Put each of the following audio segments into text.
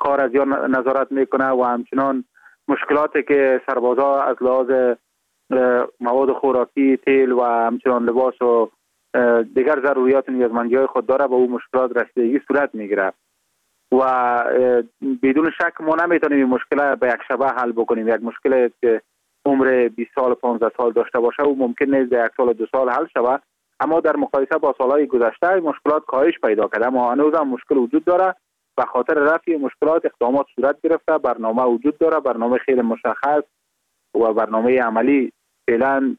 کار از یا نظارت میکنه و همچنان مشکلاتی که سربازا از لحاظ مواد خوراکی، تیل و همچنان لباس و دیگر ضروریات نیازمندی‌های خود داره به اون مشکلات رسیدگی صورت میگیره و بدون شک ما نمیتونیم این مشکل به یک شبه حل بکنیم. یک مشکل که عمر 20 سال 15 سال داشته باشه و ممکن نیست در 1 سال و 2 سال حل شود، اما در مقایسه با سالهای گذشته مشکلات کاهش پیدا کرده، اما هنوز هم مشکل وجود داره. به خاطر رفع مشکلات اقدامات صورت گرفته، برنامه وجود داره، برنامه خیلی مشخص و برنامه عملی فعلا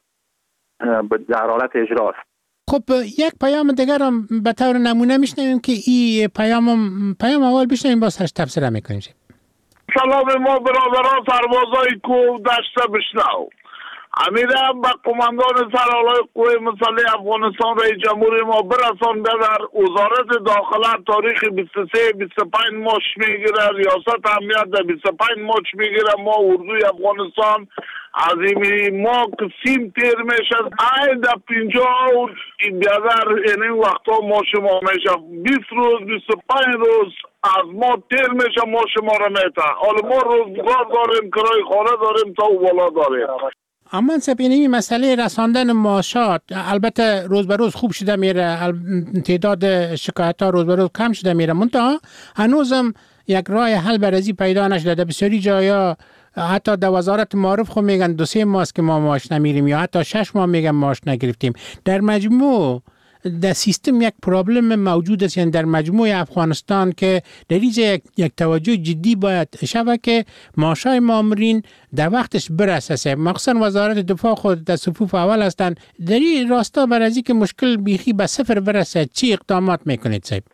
در حالت اجراست. خب یک پیام دیگر هم به طور نمونه میشنویم که این پیام اول بشنویم با سرش تفسیر میکنیم. سلام ما برادران سربازای کو دشت بشنو. امیرم با قماندان سرالای قوه مسلح افغانستان رئیس جمهوری ما برسان در وزارت داخله تاریخ 23-25 ماش میگیره، ریاست امنیت در 25 ماش میگیره. ما اردوی افغانستان عظیمی ما قسیم تیر میشه این در 50 این بیادر این وقتا ما شما میشه 20 روز 25 روز از ما تیر میشه، ما شما رو میته. حالا ما روزگار داریم، کرای خانه داریم، تا بالا داریم. اما سپینی مسئله رساندن معاشات البته روز به روز خوب شده میره، تعداد شکایت ها روز به روز کم شده میره، منتها هنوزم یک راه حل برازی پیدا نشده. در بسیاری جایا حتی در وزارت معارف خود میگن 2-3 ماه که ما معاش نمیریم یا حتی 6 ماه میگن معاش نگرفتیم. در مجموع در سیستم یک پرابلم موجود است، یعنی در مجموع افغانستان که در اینجا یک توجه جدی باید شود که معاشای مامورین در وقتش برسه. مخصوصا وزارت دفاع خود در صفوف اول هستند. در این راستا برای که مشکل بیخی به صفر برسه چی اقدامات میکنید صاحب؟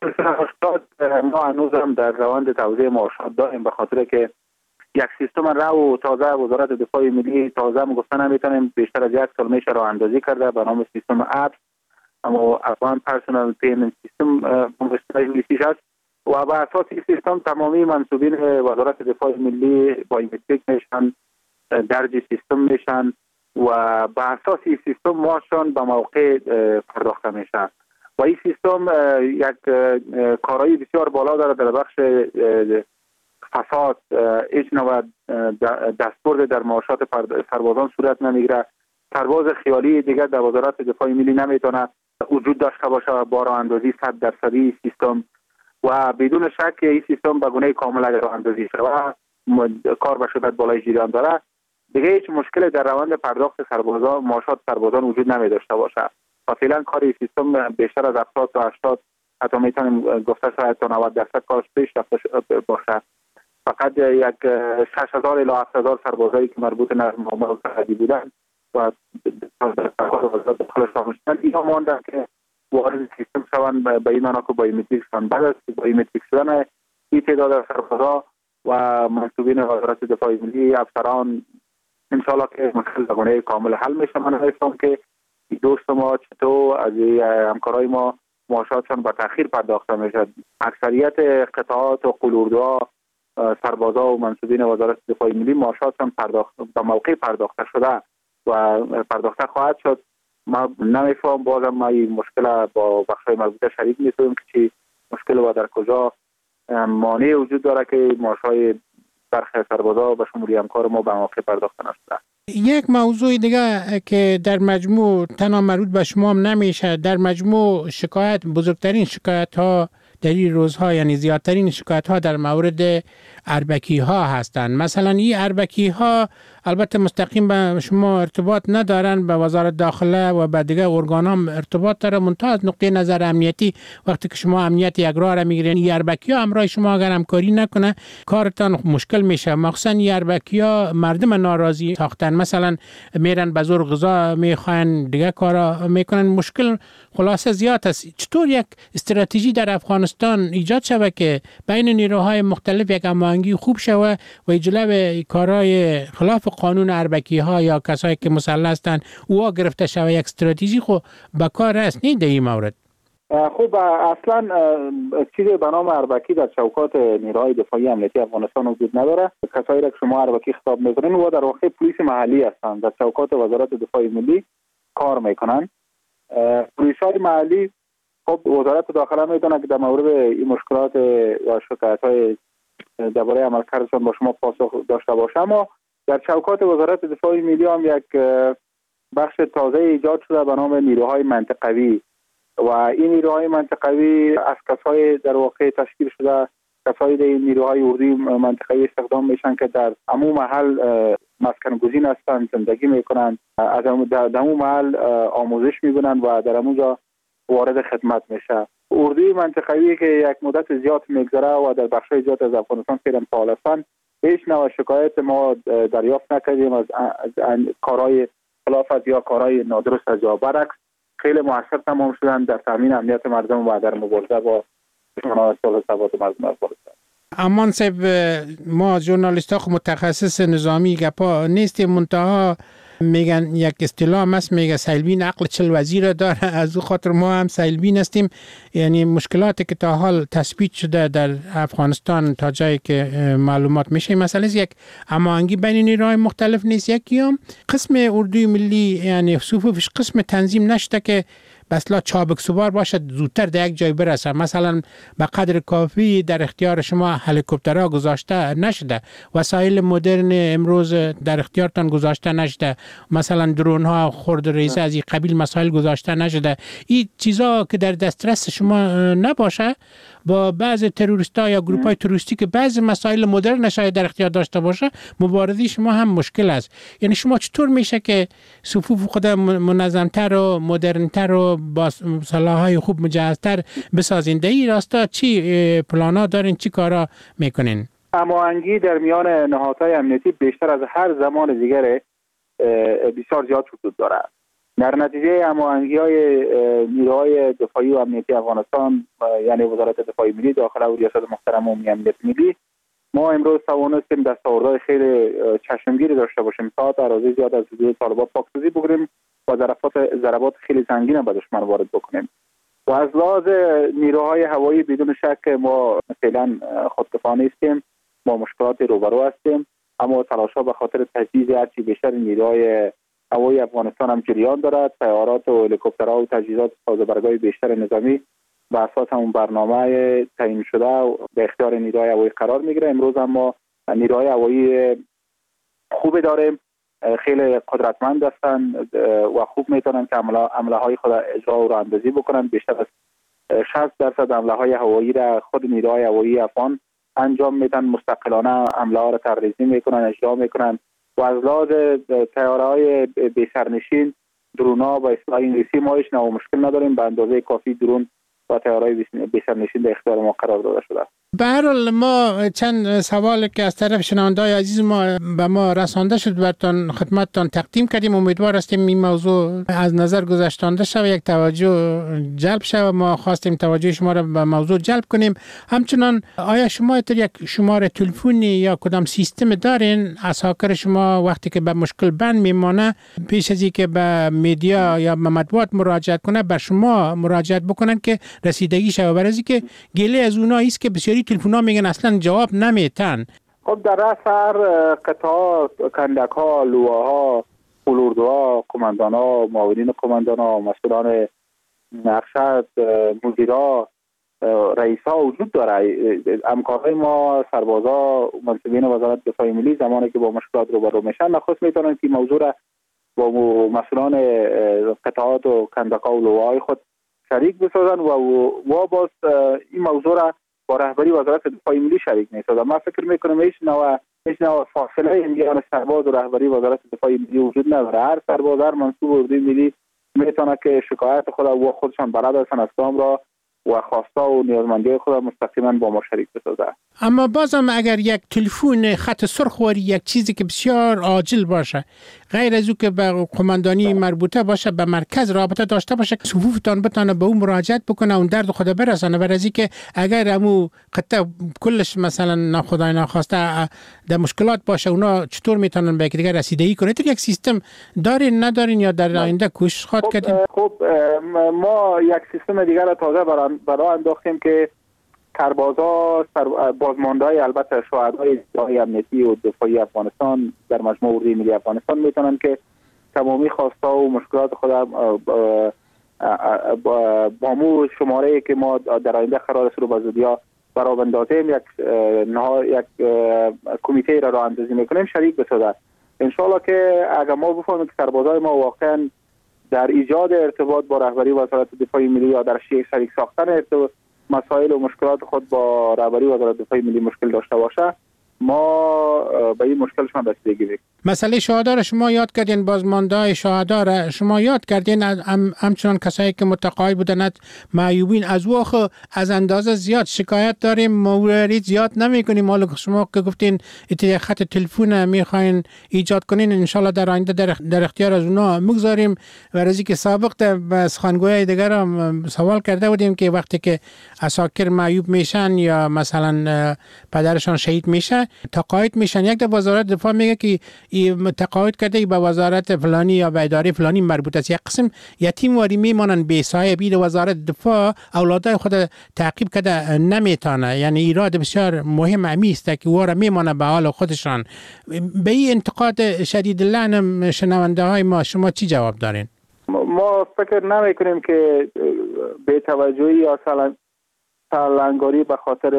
ما هنوز هم در روند توزیع معاشات داریم، به خاطر که یک سیستم رو تازه وزارت دفاع ملی تازه گفتن نمیتونیم بیشتر از 1 سال میشه راه اندازی کرده به نام سیستم اپس، اما افغان پرسونال پیمنت سیستم انگلیسیش است و بر اساس این سیستم تمامی منصوبین وزارت دفاع ملی بایومتریک میشن، درج سیستم میشن و بر اساس این سیستم ماشون به موقع پرداخته میشه و این سیستم یک کارایی بسیار بالا داره در بخش فساد. هیچ نوع دستبرد در معاشات سربازان صورت نمیگیره. سرباز خیالی دیگر در وزارت دفاع ملی نمیتونه وجود داشته باشه با راه اندازی 100% سیستم و بدون شک این سیستم به گونه کامل اگر راه اندازی شود کار به شدت بالای جریان داره، دیگه هیچ مشکل در روند پرداخت سربازان معاشات سربازان وجود نمی داشته باشه و فعلا کار این سیستم بیشتر از 70 تا 80 حتی میتونیم گفته شاید تا 90% کارش پیش رفته باشه. فقط یک 6000 الی 7000 سربازایی که مربوط به معاملات سرحدی بودن و داخل شدن اینا ماندن که وارد سیستم شوند به این معنا که بایومتریک شدن. بعد از بایومتریک شدن این تعداد سربازا و منصوبین وزارت دفاع ملی افسران انشاءالله که مشکل به گونه کامل حل میشه. من هستم که دوست ما چطور از همکارای ما معاشاتشان به تأخیر پرداخته میشه. اکثریت قطعات و قلوردوها سربازا و منصوبین وزارت دفاع ملی معاشاتشان به موقع پرداخته شده و پرداخته خواهد شد. ما نمیفهم بازم ما این مشکل با بخشای مربوطه شریک نیستیم که چی مشکل و در کجا مانع وجود داره که معاشای برخی سربازا به شمول همکار ما به موقع پرداخته نشده. یک موضوع دیگه که در مجموع تنها مربوط به شما هم نمیشه، در مجموع شکایت بزرگترین شکایت ها در این روزها یعنی زیادترین شکایت ها در مورد اربکی ها هستند. مثلا این اربکی ها البته مستقیم به شما ارتباط ندارن، به وزارت داخله و به دیگر ارگان هم ارتباط داره، منتها از نقطه نظر امنیتی وقتی که شما امنیت یک راه را میگیرین این اربکی ها همراه شما اگر همکاری نکنه کارتان مشکل میشه. مخصوصا این اربکی ها مردم ناراضی ساختن، مثلا میرن به زور غذا میخواین دیگه کارا میکنن، مشکل خلاصه زیاد است. چطور یک استراتژی در افغانستان ایجاد شود که بین نیروهای مختلف یک هماهنگی خوب شود و جلوی کارهای خلاف قانون اربکی ها یا کسایی که مسلح هستند او گرفته شود؟ یک استراتژی خو به کار است نه در این مورد؟ خوب اصلا چیزی به نام اربکی در چوکات نیروهای دفاعی امنیتی افغانستان وجود نداره. کسایی را که شما اربکی خطاب میکنین و در واقع پلیس محلی هستند، در چوکات وزارت دفاع ملی کار میکنن. پلیس های محلی خب وزارت داخله میدونه که در مورد این مشکلات و شکایت های درباره عملکردشان با شما پاسخ داشته باشه. اما در چوکات وزارت دفاع ملی هم یک بخش تازه ایجاد شده به نام نیروهای منطقوی و این نیروهای منطقوی از کسای در واقع تشکیل شده، کسای در نیروهای اردوی منطقوی استخدام میشن که در همون محل مسکن گزین هستند، زندگی میکنند، از در همون محل آموزش میبینند و در همونجا وارد خدمت میشه. اردوی منطقوی که یک مدت زیاد میگذره و در بخشای زیاد از افغانستان فعلا فعال هستند، هیچ نوع شکایت ما دریافت نکردیم از کارهای خلافت یا کارهای نادرست از جا. برعکس خیلی موثر تمام شدن در تامین امنیت مردم و در مبارزه با دشمنان صلح ثبات مردم افغانستان. امان صاحب، ما ژورنالیست ها متخصص نظامی گپا نیستیم، منتها میگن یک اصطلاح هست میگه سیلبین عقل 40 وزیر داره، از او خاطر ما هم سیلبین هستیم. یعنی مشکلاتی که تا حال تثبیت شده در افغانستان تا جایی که معلومات میشه، مسئله یک هماهنگی بین نیروهای مختلف نیست. یکی هم قسم اردوی ملی یعنی صفوفش قسم تنظیم نشده که بسلا چابک سوار باشد زودتر در یک جای برسه. مثلا به قدر کافی در اختیار شما هلیکوپترها گذاشته نشده، وسایل مدرن امروز در اختیارتان گذاشته نشده، مثلا درون ها خرد ریزه از این قبیل مسائل گذاشته نشده. این چیزا که در دسترس شما نباشه، با بعض تروریستا یا گروپ های تروریستی که بعض مسائل مدرن شاید در اختیار داشته باشه، مبارزه شما هم مشکل است. یعنی شما چطور میشه که صفوف خود منظمتر و مدرنتر و با سلاح‌های خوب مجهزتر بسازین؟ در این راستا چی پلانا دارین، چی کارا میکنین؟ هماهنگی در میان نهادهای امنیتی بیشتر از هر زمان دیگر بسیار زیاد وجود دارد. در نتیجه هماهنگی‌های نیروهای دفاعی و امنیتی افغانستان یعنی وزارت دفاع ملی داخل و ریاست محترم عمومی امنیت ملی، ما امروز توانستیم دستاوردهای خیلی چشمگیری داشته باشیم تا اراضی زیاد از حدود طالبان پاکسازی بگیریم و ضربات خیلی سنگین به دشمن وارد بکنیم. و از لحاظ نیروهای هوایی بدون شک ما فعلا خودکفا نیستیم، ما مشکلات روبرو هستیم، اما تلاش‌ها به خاطر تجهیز هرچی بیشتر نیروهای هوایی افغانستان هم جریان دارد. طیارات و هلیکوپترها و تجهیزات سازوکارهای بیشتر نظامی به اساس همون برنامه تعیین شده به اختیار نیروهای هوایی قرار میگیره. امروز هم ما نیروهای هوایی خوبی داریم، خیلی قدرتمند هستند و خوب میتونن که حمله های خود اجرا و راهاندازی بکنن. بیشتر از 60% حمله های هوایی را خود نیروهای هوایی افغان انجام میدن، مستقلانه حمله ها را طرحریزی میکنن، اجرا میکنن. و از لحاظ طیاره های بی سرنشین، درون ها و اصطلاح انگلیسی ما هیچ نوع مشکل نداریم، به اندازه کافی درون و طیاره بی سرنشین در اختیار ما قرار داده شده. به هر حال ما چند سوال که از طرف شنونده‌های عزیز ما به ما رسانده شد براتون خدمتتان تقدیم کردیم. امیدوار هستیم این موضوع از نظر گذاشتنده شود، یک توجه جلب شود. ما خواستیم توجه شما را به موضوع جلب کنیم. همچنان آیا شما یک شماره تلفنی یا کدام سیستم دارین از هاکر شما وقتی که به مشکل بند میمانه پیش از اینکه به میدیا یا به مطبوعات مراجعت کنه بر شما مراجعت بکنن که رسیدگی شود؟ برای اینکه گله از اونها است که بسیاری تلفن‌ها میگن اصلا جواب نمیتن. خب در اثر قطعات، کندک‌ها، لواها، اردوها، قماندان‌ها، معاونین قماندان‌ها، مسئولان ارشد، مدیرا، رئیس‌ها وجود داره. همکارای ما سربازا، منصبین وزارت دفاع ملی زمانی که با مشکلات روبرو میشن نخست میتونن که موضوع را با مسئولان قطعات و کندک‌ها و لواهای خود شریک بسازن و باز این موضوع را با رهبری وزارت دفاع ملی شریک می‌سازن. من فکر می‌کنم هیچ نوع فاصله میان سرباز و رهبری وزارت دفاع ملی وجود نداره. هر سرباز، هر منصوب اردوی ملی میتونه که شکایت خودشان بلد هستن اسلام را و خواستا و نیازمندی خود مستقیما با ما شریک بسازه. اما بازم اگر یک تلفن خط سرخ واری، یک چیزی که بسیار عاجل باشه، غیر از او که به قماندانی مربوطه باشه، به مرکز رابطه داشته باشه، صفوفتان بتونه به اون مراجعت بکنه، اون درد خود برسانه. برای اینکه اگر امو قطعه کلش مثلا ناخدای ناخواسته در مشکلات باشه، اونا چطور میتونن به یکدیگر رسیدگی کنه؟ تو یک سیستم دارین ندارین یا در آینده کوشش خواهد کردین؟ خب ما یک سیستم دیگر را تازه برای انداختیم که سربازا، بازمانده‌های البته شهدای امنیتی و دفاعی افغانستان در مجموعه اردوی ملی افغانستان میتونن که تمامی خواستا و مشکلات خود با مو شماره‌ای که ما در آینده قرار است رو به زودیا برآوندازیم، یک کمیته را اندازی میکنیم شریک بسازد. انشالله که اگر ما بفهمیم که سربازای ما واقعا در ایجاد ارتباط با رهبری وزارت دفاع ملی یا در شریک ساختن مسائل و مشکلات خود با رهبری وزارت دفاع ملی مشکل داشته باشه، ما به این مشکلشان رسیدگی بکنیم. مسئله شهدا را شما یاد کردین، بازمانده شهدا را شما یاد کردین، همچنان کسایی که متقاعد بودند معیوبین از وخ از اندازه زیاد شکایت داریم، مورد زیاد نمی‌کنیم. حالا شما که گفتین خط تلفن می‌خواین ایجاد کنین، ان شاءالله در آینده در اختیار از اونا می‌گذاریم. و رازی که سابق در سخنگوی دیگر هم سوال کرده بودیم که وقتی که عساکر معیوب میشن یا مثلا پدرشان شهید میشه تقاعد میشن، یک در وزارت دفاع میگه که تقاعد کرده به وزارت فلانی یا به اداره فلانی مربوط است. یک قسم یتیم واری میمانن بی سایه. بید وزارت دفاع اولادای خود تعقیب کرده نمیتونه، یعنی ایراد بسیار مهم است که واره میمانه به حال خودشان. به این انتقاد شدید لعن شنونده های ما شما چی جواب دارین؟ ما فکر نمی کنیم که بی توجهی یا سرلنگاری به خاطر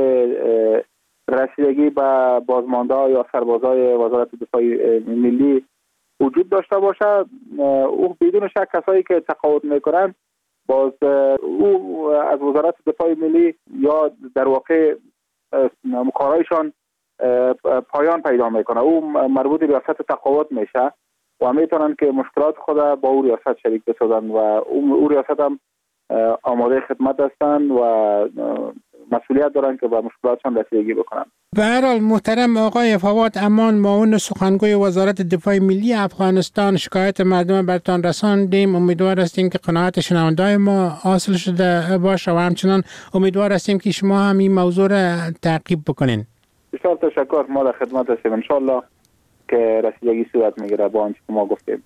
رسیدگی به بازمانده یا سربازای وزارت دفاع ملی وجود داشته باشه. او بدون شک کسایی که تقاعد میکنن باز او از وزارت دفاع ملی یا در واقع کارایشان پایان پیدا میکنه، او مربوط ریاست تقاعد میشه و میتونن که مشکلات خود با او ریاست شریک بسازن و او ریاست هم آماده خدمت هستند و مسئولیت دارن که با مشکلاتشان رسیدگی بکنن. به هر حال محترم آقای فواد امان، معاون سخنگوی وزارت دفاع ملی افغانستان، شکایت مردم برتان رساندیم. امیدوار هستیم که قناعت شنونده‌های ما حاصل شده باشه و همچنان امیدوار هستیم که شما هم این موضوع را تعقیب بکنین. بسیار تشکر، ما در خدمت هستیم ان شاء الله که رسیدگی صورت میگیره با آنچه که ما گفتیم.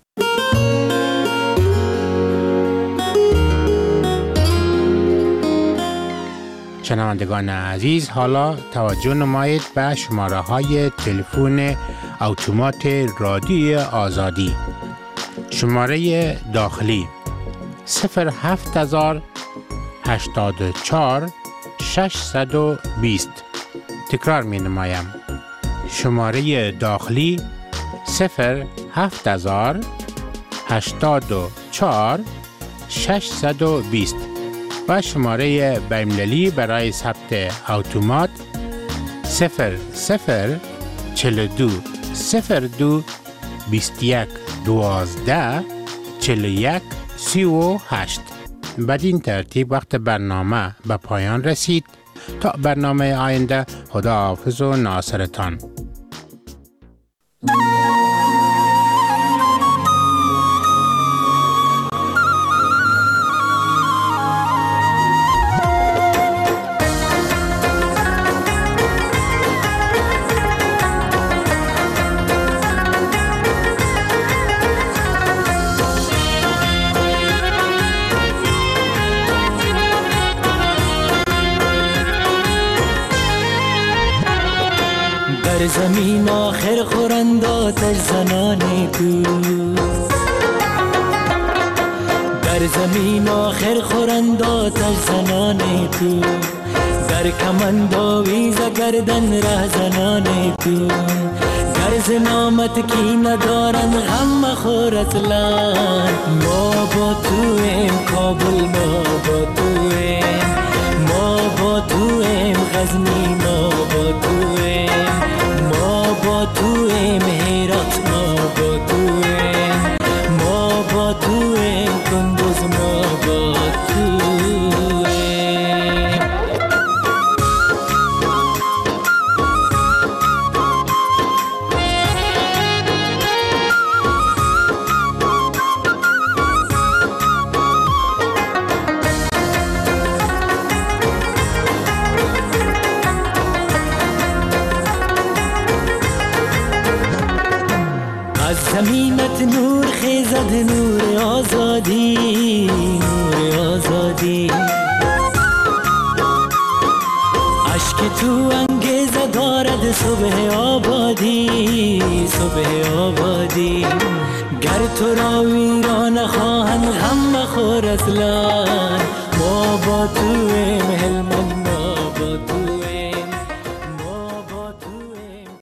شنوندگان عزیز، حالا توجه نمایید به شماره های تلفن اتومات رادیو آزادی. شماره داخلی 07084 620. تکرار می نمایم. شماره داخلی 07084 620 و شماره بین‌المللی برای ثبت اتومات 0042 02 21 12 41 38. بدین ترتیب وقت برنامه به پایان رسید. تا برنامه آینده، خداحافظ و ناصرتان. در زمین آخر خورند آتش زنان تو، در زمین آخر خورند آتش زنان تو، در کمند آویز گردن ره زنان تو، گرز نامت کی ندارن غم مخور اصلا. ما با تو ایم کابل، ما با تو ایم، ما با تو ایم غزنی، ما با تو ایم، ما با تو ایم هرات، ما با تو ایم، ما با تو ایم کندوز، ما با تو زمینت نور خیزد، نور آزادی، نور آزادی. عشق تو انگیزه دارد صبح آبادی، صبح آبادی. گر تو را ویران خواهند غم مخور اصلا. ما با تو ایم هلمند، ما با تو